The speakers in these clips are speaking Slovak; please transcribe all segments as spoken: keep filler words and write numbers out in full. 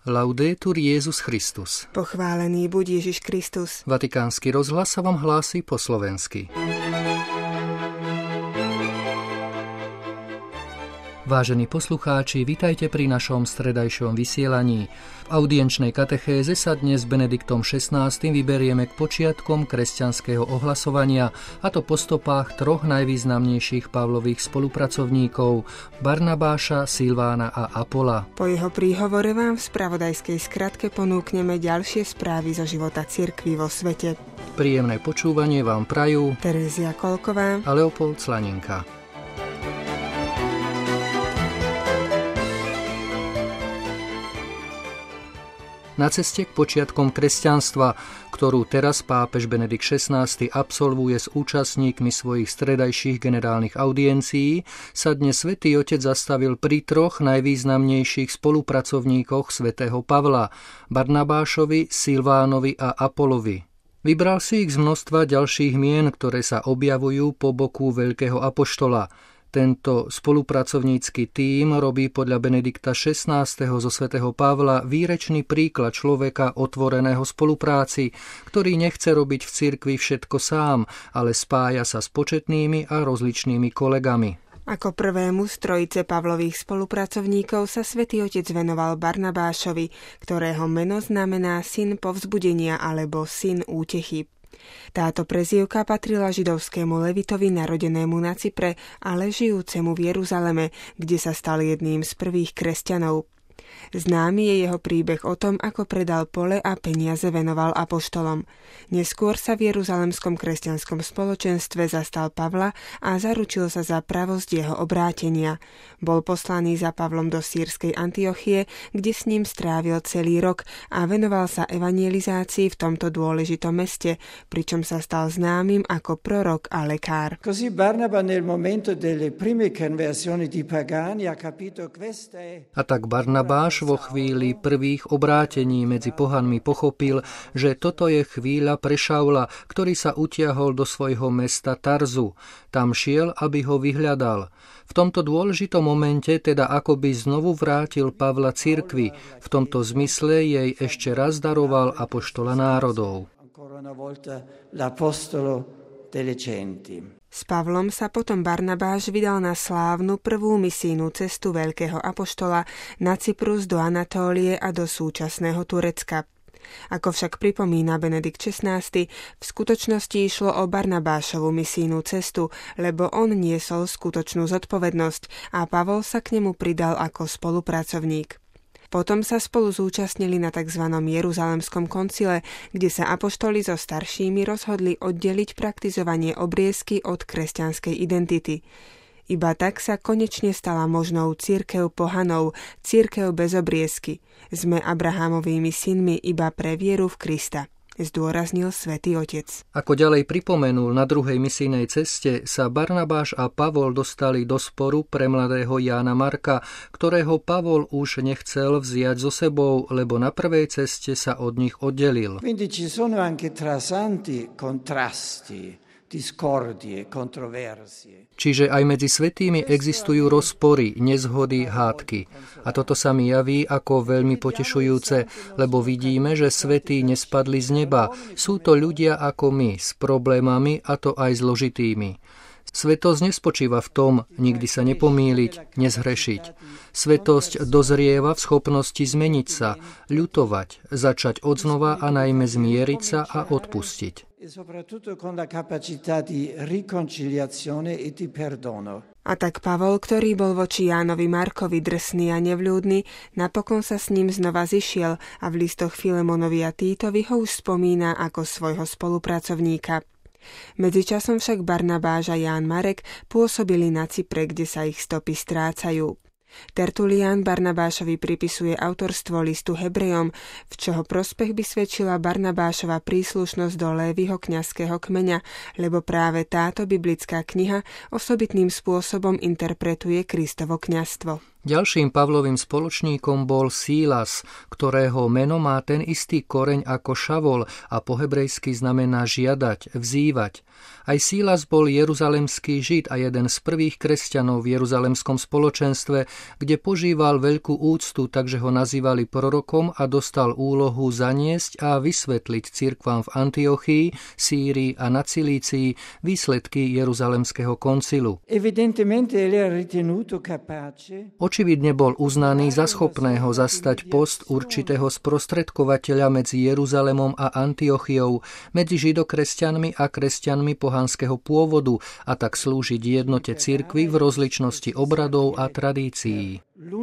Laudetur Jesus Christus. Pochválený buď Ježiš Kristus. Vatikánsky rozhlas sa vám hlási po slovensky. Vážení poslucháči, vitajte pri našom stredajšom vysielaní. V audienčnej katechéze sa dnes s Benediktom šestnástym vyberieme k počiatkom kresťanského ohlasovania, a to po stopách troch najvýznamnejších Pavlových spolupracovníkov Barnabáša, Silvána a Apola. Po jeho príhovore vám v spravodajskej skratke ponúkneme ďalšie správy zo života cirkvi vo svete. Príjemné počúvanie vám prajú Terezia Kolková a Leopold Slaninka. Na ceste k počiatkom kresťanstva, ktorú teraz pápež Benedikt šestnásty absolvuje s účastníkmi svojich stredajších generálnych audiencií, sa dnes Svätý Otec zastavil pri troch najvýznamnejších spolupracovníkoch svätého Pavla, Barnabášovi, Silvánovi a Apolovi. Vybral si ich z množstva ďalších mien, ktoré sa objavujú po boku veľkého apoštola. Tento spolupracovnícky tím robí podľa Benedikta šestnásteho zo svätého Pavla výrečný príklad človeka otvoreného spolupráci, ktorý nechce robiť v cirkvi všetko sám, ale spája sa s početnými a rozličnými kolegami. Ako prvému z trojice Pavlových spolupracovníkov sa Svätý Otec venoval Barnabášovi, ktorého meno znamená syn povzbudenia alebo syn útechy. Táto prezývka patrila židovskému levitovi narodenému na Cypre, ale žijúcemu v Jeruzaleme, kde sa stal jedným z prvých kresťanov. Známy je jeho príbeh o tom, ako predal pole a peniaze venoval apoštolom. Neskôr sa v jeruzalemskom kresťanskom spoločenstve zastal Pavla a zaručil sa za pravosť jeho obrátenia. Bol poslaný za Pavlom do sýrskej Antiochie, kde s ním strávil celý rok a venoval sa evangelizácii v tomto dôležitom meste, pričom sa stal známym ako prorok a lekár. Così Barnaba nel momento delle prime conversioni di pagani ha capito queste. A tak Barnabáš vo chvíli prvých obrátení medzi pohanmi pochopil, že toto je chvíľa pre Šaula, ktorý sa utiahol do svojho mesta Tarzu. Tam šiel, aby ho vyhľadal. V tomto dôležitom momente teda akoby znovu vrátil Pavla cirkvi. V tomto zmysle jej ešte raz daroval apoštola národov. S Pavlom sa potom Barnabáš vydal na slávnu prvú misijnú cestu veľkého apoštola na Cyprus do Anatólie a do súčasného Turecka. Ako však pripomína Benedikt šestnásty, v skutočnosti išlo o Barnabášovu misijnú cestu, lebo on niesol skutočnú zodpovednosť a Pavol sa k nemu pridal ako spolupracovník. Potom sa spolu zúčastnili na tzv. Jeruzalemskom koncile, kde sa apoštoli so staršími rozhodli oddeliť praktizovanie obriezky od kresťanskej identity. Iba tak sa konečne stala možnou cirkev pohanov, cirkev bez obriezky. Sme Abrahámovými synmi iba pre vieru v Krista, zdôraznil Svätý Otec. Ako ďalej pripomenul, na druhej misijnej ceste sa Barnabáš a Pavol dostali do sporu pre mladého Jána Marka, ktorého Pavol už nechcel vziať so sebou, lebo na prvej ceste sa od nich oddelil. Quindi ci sono anche tra santi contrasti, discordie, controversie. Čiže aj medzi svätými existujú rozpory, nezhody, hádky. A toto sa mi javí ako veľmi potešujúce, lebo vidíme, že svätí nespadli z neba. Sú to ľudia ako my, s problémami, a to aj zložitými. Svetosť nespočíva v tom nikdy sa nepomýliť, nezhrešiť. Svetosť dozrieva v schopnosti zmeniť sa, ľutovať, začať odznova a najmä zmieriť sa a odpustiť. A tak Pavol, ktorý bol voči Jánovi Markovi drsný a nevľúdny, napokon sa s ním znova zišiel a v listoch Filemonovi a Títovi ho už spomína ako svojho spolupracovníka. Medzičasom však Barnabáš a Ján Marek pôsobili na Cypre, kde sa ich stopy strácajú. Tertulián Barnabášovi pripisuje autorstvo listu Hebrejom, v čoho prospech by svedčila Barnabášova príslušnosť do Léviho kňazského kmeňa, lebo práve táto biblická kniha osobitným spôsobom interpretuje Kristovo kňazstvo. Ďalším Pavlovým spoločníkom bol Sílas, ktorého meno má ten istý koreň ako Šavol a po hebrejsky znamená žiadať, vzývať. Aj Sílas bol jeruzalemský Žid a jeden z prvých kresťanov v jeruzalemskom spoločenstve, kde požíval veľkú úctu, takže ho nazývali prorokom a dostal úlohu zaniesť a vysvetliť cirkvám v Antiochii, Sýrii a na Cilícii výsledky jeruzalemského koncilu. Očividne bol uznaný za schopného zastať post určitého sprostredkovateľa medzi Jeruzalemom a Antiochiou, medzi židokresťanmi a kresťanmi pohanského pôvodu a tak slúžiť jednote cirkvi v rozličnosti obradov a tradícií.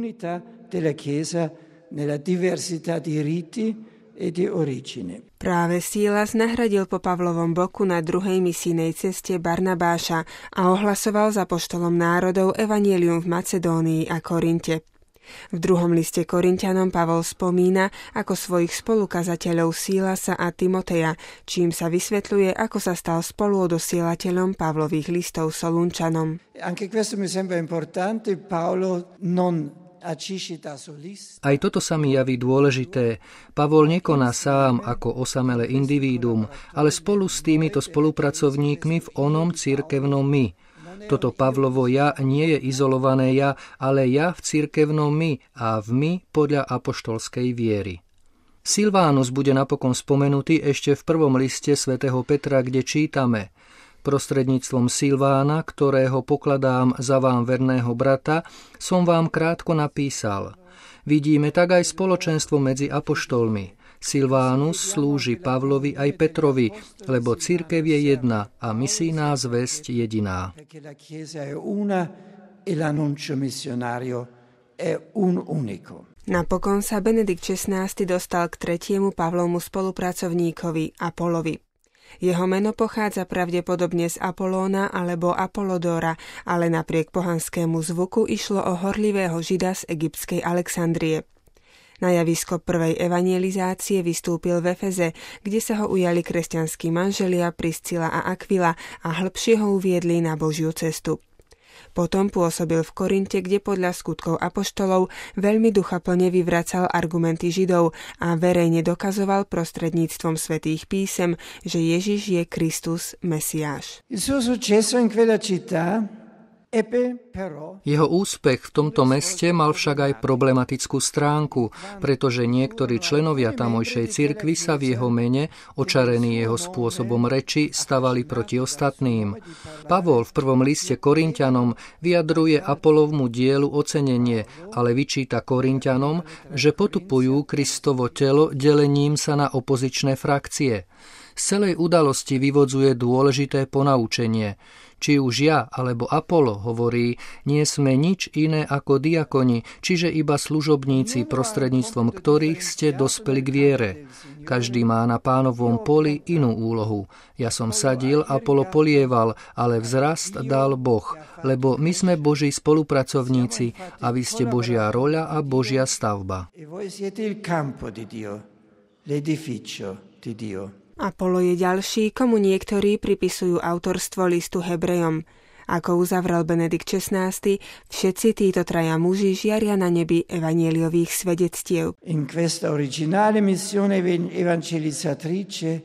Práve Sílas nahradil po Pavlovom boku na druhej misijnej ceste Barnabáša a ohlasoval za apoštolom národov evanjelium v Macedónii a Korinte. V druhom liste Korinťanom Pavol spomína ako svojich spolukazateľov Sílasa a Timoteja, čím sa vysvetľuje, ako sa stal spoluodosielateľom Pavlových listov Solunčanom. Anche questo mi sembra importante, Paolo non Aj toto sa mi javí dôležité. Pavol nekoná sám ako osamelé individuum, ale spolu s týmito spolupracovníkmi v onom cirkevnom my. Toto Pavlovo ja nie je izolované ja, ale ja v cirkevnom my a v my podľa apoštolskej viery. Silvánus bude napokon spomenutý ešte v prvom liste svätého Petra, kde čítame: Prostredníctvom Silvána, ktorého pokladám za vám verného brata, som vám krátko napísal. Vidíme tak aj spoločenstvo medzi apoštolmi. Silvánus slúži Pavlovi aj Petrovi, lebo cirkev je jedna a misijná zvesť jediná. Napokon sa Benedikt šestnásty dostal k tretiemu Pavlovmu spolupracovníkovi, Apolovi. Jeho meno pochádza pravdepodobne z Apolóna alebo Apolodora, ale napriek pohanskému zvuku išlo o horlivého Žida z egyptskej Alexandrie. Na javisko prvej evangelizácie vystúpil v Efeze, kde sa ho ujali kresťanskí manželia Priscila a Aquila a hlbšie ho uviedli na Božiu cestu. Potom pôsobil v Korinte, kde podľa skutkov apoštolov veľmi duchaplne vyvracal argumenty Židov a verejne dokazoval prostredníctvom svätých písem, že Ježiš je Kristus, Mesiáš. Jeho úspech v tomto meste mal však aj problematickú stránku, pretože niektorí členovia tamojšej cirkvi sa v jeho mene, očarení jeho spôsobom reči, stavali proti ostatným. Pavol v prvom liste Korinťanom vyjadruje Apolovmu dielu ocenenie, ale vyčíta Korinťanom, že potupujú Kristovo telo delením sa na opozičné frakcie. Z celej udalosti vyvodzuje dôležité ponaučenie. Či už ja alebo Apolo, hovorí, nie sme nič iné ako diakoni, čiže iba služobníci, prostredníctvom ktorých ste dospeli k viere. Každý má na Pánovom poli inú úlohu. Ja som sadil, Apolo polieval, ale vzrast dal Boh, lebo my sme Boží spolupracovníci a vy ste Božia roľa a Božia stavba. Apolo je ďalší, komu niektorí pripisujú autorstvo listu Hebrejom. Ako uzavrel Benedikt šestnásty, všetci títo traja muži žiaria na nebi evanjeliových svedectiev. In questa originale missione evangelizzatrice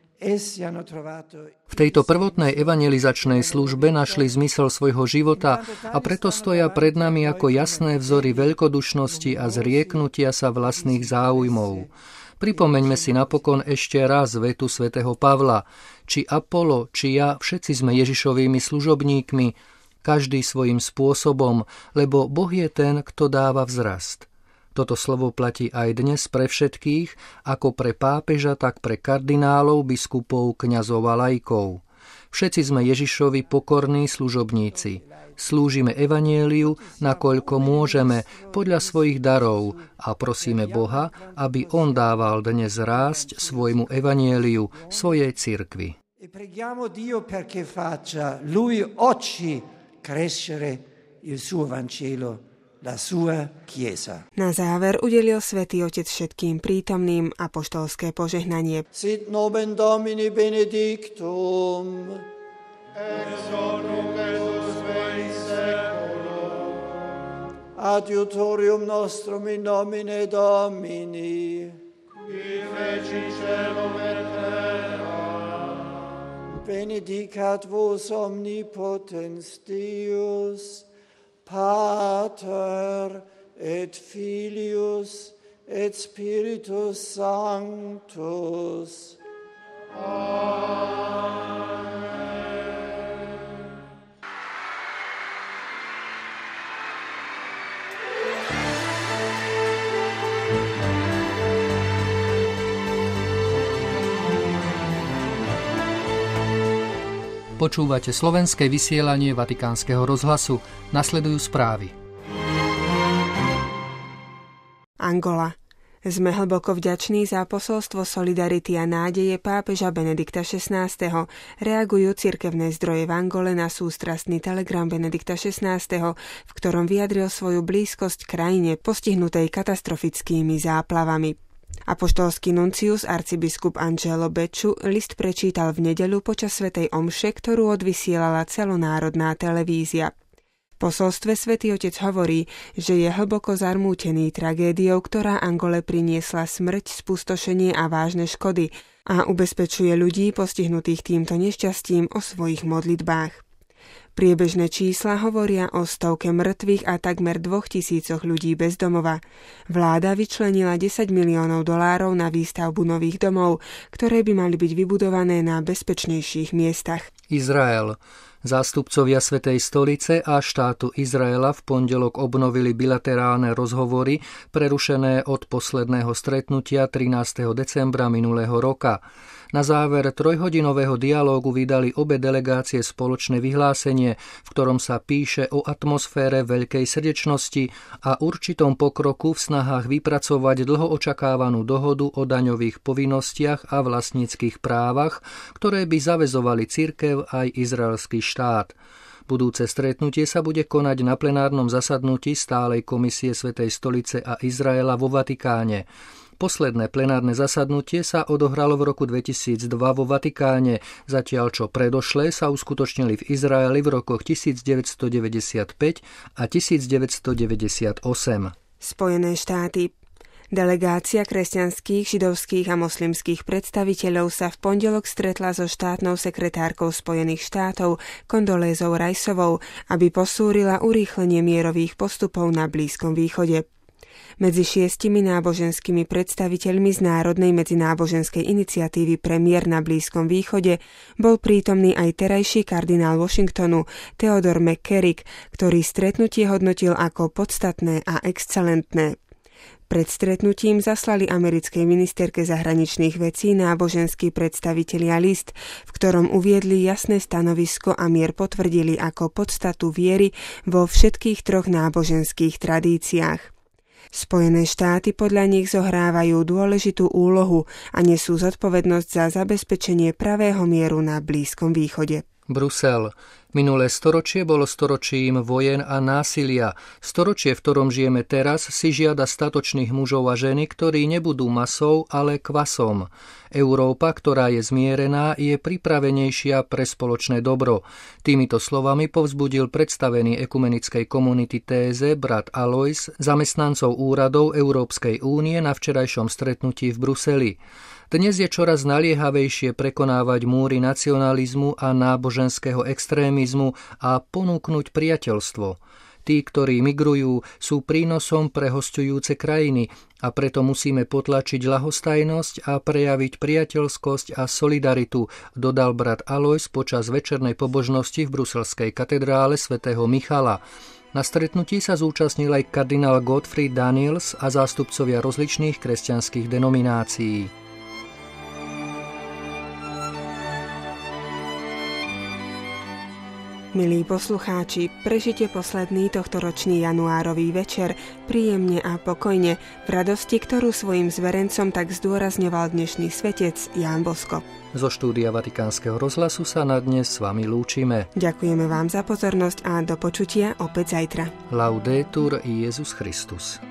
v tejto prvotnej evangelizačnej službe našli zmysel svojho života a preto stoja pred nami ako jasné vzory veľkodušnosti a zrieknutia sa vlastných záujmov. Pripomeňme si napokon ešte raz vetu svätého Pavla. Či Apolo, či ja, všetci sme Ježišovými služobníkmi, každý svojím spôsobom, lebo Boh je ten, kto dáva vzrast. Toto slovo platí aj dnes pre všetkých, ako pre pápeža, tak pre kardinálov, biskupov, kňazov a laikov. Všetci sme Ježišovi pokorní služobníci. Slúžime evanjeliu, nakoľko môžeme, podľa svojich darov a prosíme Boha, aby On dával dnes rásť svojmu evanjeliu, svojej cirkvi. E preghiamo Dio perché faccia Lui oggi crescere il suo Vangelo, la sua Chiesa. Na záver udelil Svätý Otec všetkým prítomným apoštolské požehnanie. Sit nomen Domini benedictum, ex hoc nunc et usque in seculum, Adiutorium nostrum in nomine Domini, qui feci celum et terra. Benedicat vos omnipotens Deus, Pater et Filius et Spiritus Sanctus. Amen. Počúvate slovenské vysielanie Vatikánskeho rozhlasu. Nasledujú správy. Angola. Sme hlboko vďační za posolstvo solidarity a nádeje pápeža Benedikta šestnásteho. Reagujú cirkevné zdroje v Angole na sústrastný telegram Benedikta šestnásteho, v ktorom vyjadril svoju blízkosť krajine postihnutej katastrofickými záplavami. Apoštolský nuncius arcibiskup Angelo Becciu list prečítal v nedeľu počas svätej omše, ktorú odvysielala celonárodná televízia. V posolstve Svätý Otec hovorí, že je hlboko zarmútený tragédiou, ktorá Angole priniesla smrť, spustošenie a vážne škody, a ubezpečuje ľudí postihnutých týmto nešťastím o svojich modlitbách. Priebežné čísla hovoria o stovke mŕtvych a takmer dvoch tisícoch ľudí bez domova. Vláda vyčlenila desať miliónov dolárov na výstavbu nových domov, ktoré by mali byť vybudované na bezpečnejších miestach. Izrael. Zástupcovia Svätej stolice a štátu Izraela v pondelok obnovili bilaterálne rozhovory prerušené od posledného stretnutia trinásteho decembra minulého roka. Na záver trojhodinového dialógu vydali obe delegácie spoločné vyhlásenie, v ktorom sa píše o atmosfére veľkej srdečnosti a určitom pokroku v snahách vypracovať dlho očakávanú dohodu o daňových povinnostiach a vlastníckych právach, ktoré by zaväzovali cirkev aj izraelský štát. Budúce stretnutie sa bude konať na plenárnom zasadnutí stálej komisie Svätej stolice a Izraela vo Vatikáne. Posledné plenárne zasadnutie sa odohralo v roku dvetisícdva vo Vatikáne, zatiaľ čo predošlé sa uskutočnili v Izraeli v rokoch devätnásťstodeväťdesiatpäť a devätnásťstodeväťdesiatosem. Spojené štáty. Delegácia kresťanských, židovských a moslimských predstaviteľov sa v pondelok stretla so štátnou sekretárkou Spojených štátov Condolézou Riceovou, aby posúrila urýchlenie mierových postupov na Blízkom východe. Medzi šiestimi náboženskými predstaviteľmi z Národnej medzináboženskej iniciatívy pre mier na Blízkom východe bol prítomný aj terajší kardinál Washingtonu Theodore McCarrick, ktorý stretnutie hodnotil ako podstatné a excelentné. Pred stretnutím zaslali americkej ministerke zahraničných vecí náboženskí predstavitelia list, v ktorom uviedli jasné stanovisko a mier potvrdili ako podstatu viery vo všetkých troch náboženských tradíciách. Spojené štáty podľa nich zohrávajú dôležitú úlohu a nesú zodpovednosť za zabezpečenie pravého mieru na Blízkom východe. Brusel. Minulé storočie bolo storočím vojen a násilia. Storočie, v ktorom žijeme teraz, si žiada statočných mužov a ženy, ktorí nebudú masou, ale kvasom. Európa, ktorá je zmierená, je pripravenejšia pre spoločné dobro. Týmito slovami povzbudil predstavený ekumenickej komunity Téze brat Alois zamestnancov úradov Európskej únie na včerajšom stretnutí v Bruseli. Dnes je čoraz naliehavejšie prekonávať múry nacionalizmu a náboženského extrémizmu a ponúknuť priateľstvo. Tí, ktorí migrujú, sú prínosom pre hosťujúce krajiny a preto musíme potlačiť ľahostajnosť a prejaviť priateľskosť a solidaritu, dodal brat Alois počas večernej pobožnosti v bruselskej katedrále svätého Michala. Na stretnutí sa zúčastnil aj kardinál Gottfried Daniels a zástupcovia rozličných kresťanských denominácií. Milí poslucháči, prežite posledný tohtoročný januárový večer príjemne a pokojne v radosti, ktorú svojim zverencom tak zdôrazňoval dnešný svetec Ján Bosko. Zo štúdia Vatikánskeho rozhlasu sa na dnes s vami lúčime. Ďakujeme vám za pozornosť a do počutia opäť zajtra. Laudetur Jesus Christus.